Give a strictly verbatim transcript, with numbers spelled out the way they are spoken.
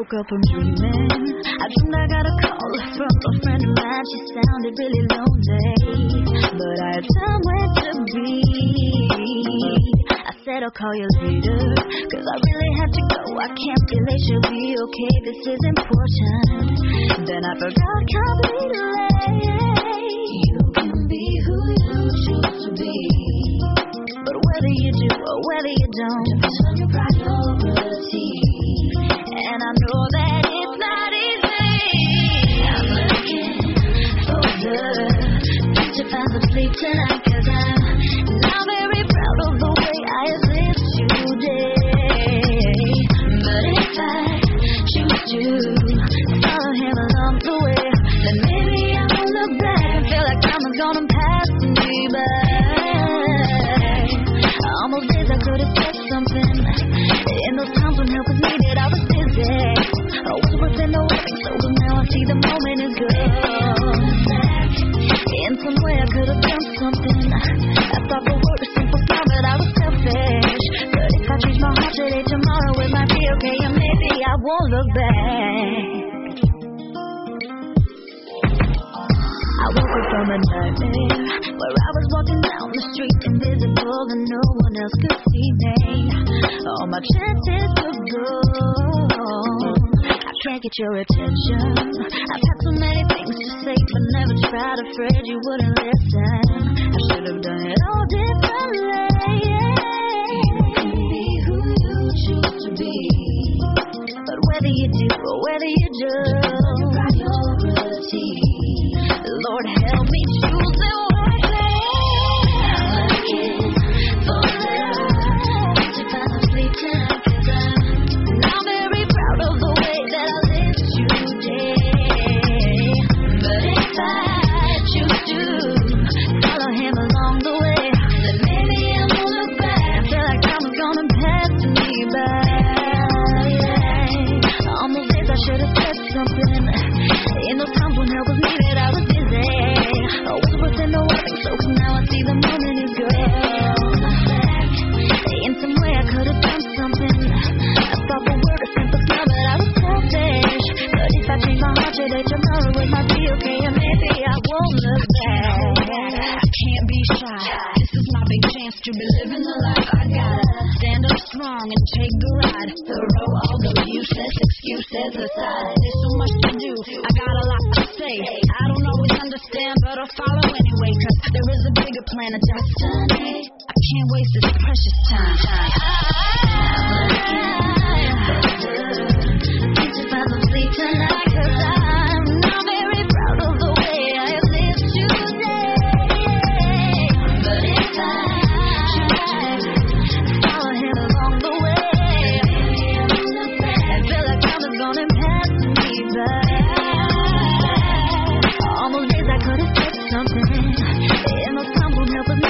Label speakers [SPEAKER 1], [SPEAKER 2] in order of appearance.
[SPEAKER 1] woke up from dreaming. I dreamed I got a call from a friend of mine. She sounded really lonely, but I had somewhere to be. I said I'll call you later, cause I really have to go. I can't delay, she'll be okay, this is important. Then I forgot completely. You can be who you choose to be, but whether you do or whether you don't, depends on your priority. And I know that it's not easy. I'm looking for the to find the sleep tonight, cause I'm now very proud of the way I have lived today. But if I choose to follow him along the way, then maybe I won't look back and feel like time is gonna pass me by. Almost days I could have said something. In those times when help was needed, I was busy. I was worth in the waiting, so now I see the moment is gone. In some way I could have done something. I thought the word was simple, smile, but I was selfish. But if I change my heart today, tomorrow it might be okay, and maybe I won't look back. I woke up from a nightmare where I was walking down the street invisible and no one else could see me. All my chances were gone. I can't get your attention. I've had so many things to say but never tried, afraid you wouldn't listen. I should have done it all differently. You can be who you choose to be, but whether you do or whether you don't, priority. Lord, help me choose it wisely. I'm looking for love to find the sleep tonight, cause I'm now very proud of the way that I live today. But if I choose to follow him along the way, then maybe I won't look back. I feel like time is gonna pass me by. Yeah. On those days I should have said something. In those times when help was needed, I was busy. I was within the warning, so now I see the moment is gone. In some way I could have done something. I thought the word was simple, smile, but I was selfish. But if I change my heart today, tomorrow it might be okay, and maybe I won't look back. I can't be shy. This is my big chance to be living the life I gotta stand up strong and take the ride. Throw all the useless excuses aside. There's so much to do, I got a lot to say. I don't always understand, but I'll follow anyway, cause there is a bigger plan, a destiny. I can't waste this precious time. Need to find some sleep tonight, cause I'm not very proud of the way I have lived today. But if I choose to follow him along the way, I feel like time is gonna pass me by. Almost days I could have said something. In those times when help was